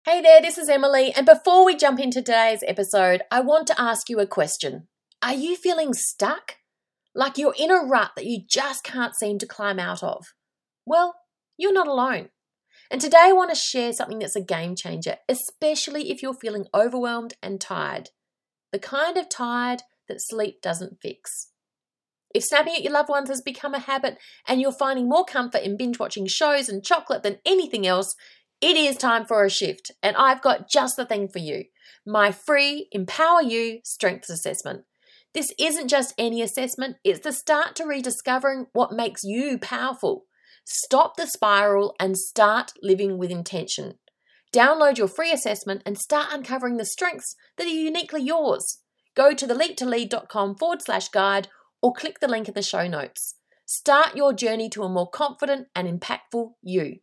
Hey there, this is Emily, and before we jump into today's episode, I want to ask you a question. Are you feeling stuck? Like you're in a rut that you just can't seem to climb out of? Well, you're not alone. And today I want to share something that's a game changer, especially if you're feeling overwhelmed and tired. The kind of tired that sleep doesn't fix. If snapping at your loved ones has become a habit and you're finding more comfort in binge watching shows and chocolate than anything else, it is time for a shift, and I've got just the thing for you. My free Empower You Strengths Assessment. This isn't just any assessment, it's the start to rediscovering what makes you powerful. Stop the spiral and start living with intention. Download your free assessment and start uncovering the strengths that are uniquely yours. Go to theleaptolead.com/guide or click the link in the show notes. Start your journey to a more confident and impactful you.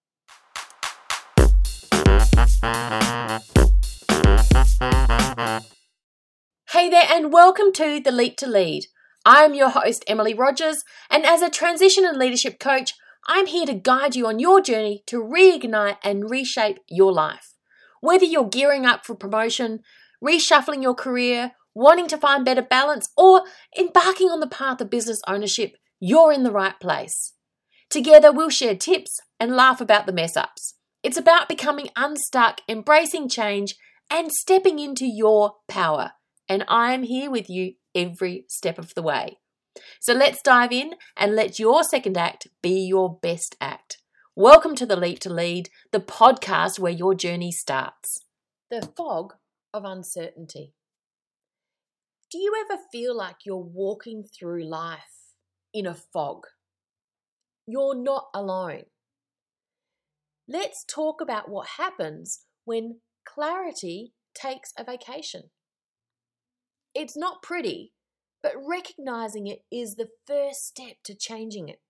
Hey there, and welcome to The Leap to Lead. I am your host, Emily Rogers, and as a transition and leadership coach, I'm here to guide you on your journey to reignite and reshape your life. Whether you're gearing up for promotion, reshuffling your career, wanting to find better balance, or embarking on the path of business ownership, you're in the right place. Together, we'll share tips and laugh about the mess-ups. It's about becoming unstuck, embracing change, and stepping into your power. And I am here with you every step of the way. So let's dive in and let your second act be your best act. Welcome to The Leap to Lead, the podcast where your journey starts. The fog of uncertainty. Do you ever feel like you're walking through life in a fog? You're not alone. Let's talk about what happens when clarity takes a vacation. It's not pretty, but recognizing it is the first step to changing it.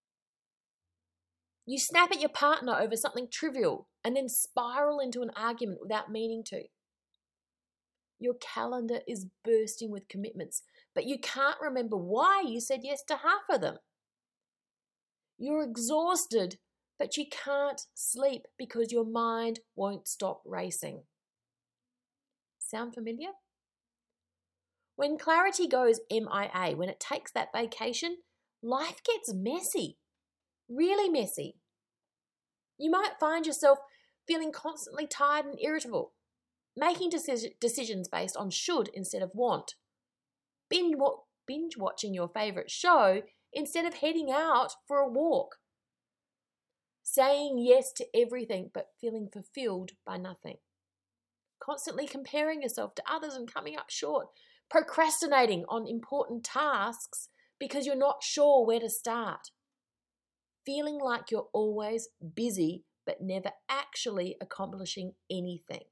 You snap at your partner over something trivial and then spiral into an argument without meaning to. Your calendar is bursting with commitments, but you can't remember why you said yes to half of them. You're exhausted, but you can't sleep because your mind won't stop racing. Sound familiar? When clarity goes MIA, when it takes that vacation, life gets messy, really messy. You might find yourself feeling constantly tired and irritable, making decisions based on should instead of want, binge watching your favorite show instead of heading out for a walk, saying yes to everything but feeling fulfilled by nothing, constantly comparing yourself to others and coming up short, procrastinating on important tasks because you're not sure where to start, feeling like you're always busy but never actually accomplishing anything.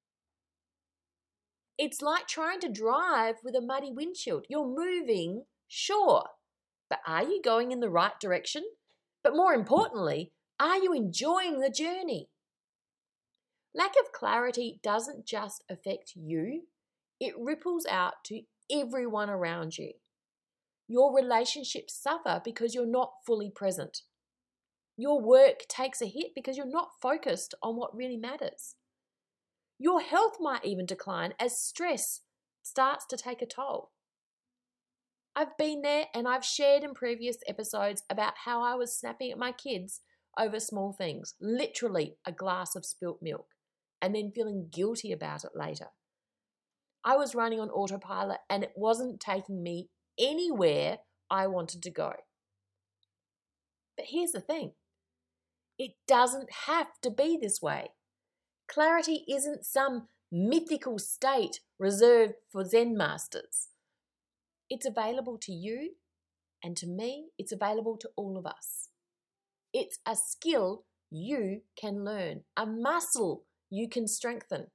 It's like trying to drive with a muddy windshield. You're moving, sure, but are you going in the right direction? But more importantly, are you enjoying the journey? Lack of clarity doesn't just affect you, it ripples out to everyone around you. Your relationships suffer because you're not fully present. Your work takes a hit because you're not focused on what really matters. Your health might even decline as stress starts to take a toll. I've been there, and I've shared in previous episodes about how I was snapping at my kids over small things, literally a glass of spilt milk, and then feeling guilty about it later. I was running on autopilot and it wasn't taking me anywhere I wanted to go. But here's the thing. It doesn't have to be this way. Clarity isn't some mythical state reserved for Zen masters. It's available to you, and to me, it's available to all of us. It's a skill you can learn, a muscle you can strengthen.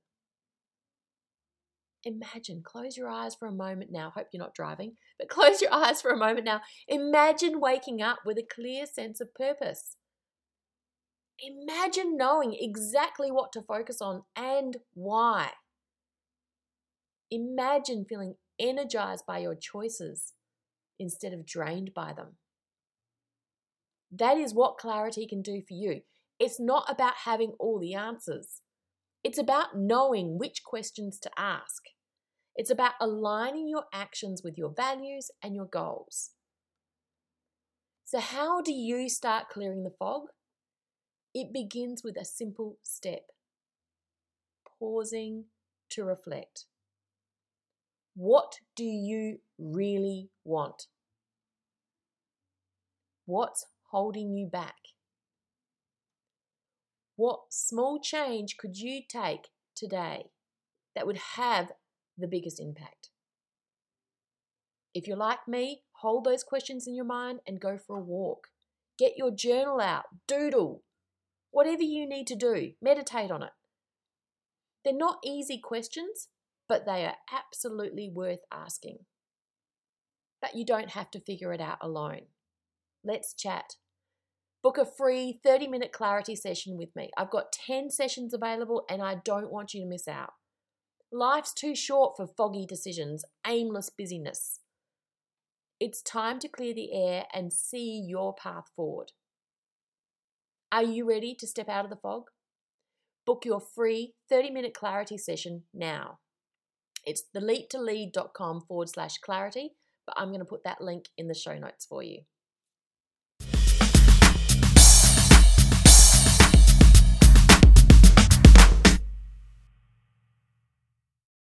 Imagine, close your eyes for a moment now. Hope you're not driving, but close your eyes for a moment now. Imagine waking up with a clear sense of purpose. Imagine knowing exactly what to focus on and why. Imagine feeling energized by your choices instead of drained by them. That is what clarity can do for you. It's not about having all the answers. It's about knowing which questions to ask. It's about aligning your actions with your values and your goals. So how do you start clearing the fog? It begins with a simple step: pausing to reflect. What do you really want? What's holding you back? What small change could you take today that would have the biggest impact? If you're like me, hold those questions in your mind and go for a walk. Get your journal out, doodle, whatever you need to do, meditate on it. They're not easy questions, but they are absolutely worth asking. But you don't have to figure it out alone. Let's chat. Book a free 30-minute clarity session with me. I've got 10 sessions available and I don't want you to miss out. Life's too short for foggy decisions, aimless busyness. It's time to clear the air and see your path forward. Are you ready to step out of the fog? Book your free 30-minute clarity session now. It's theleaptolead.com/clarity, but I'm going to put that link in the show notes for you.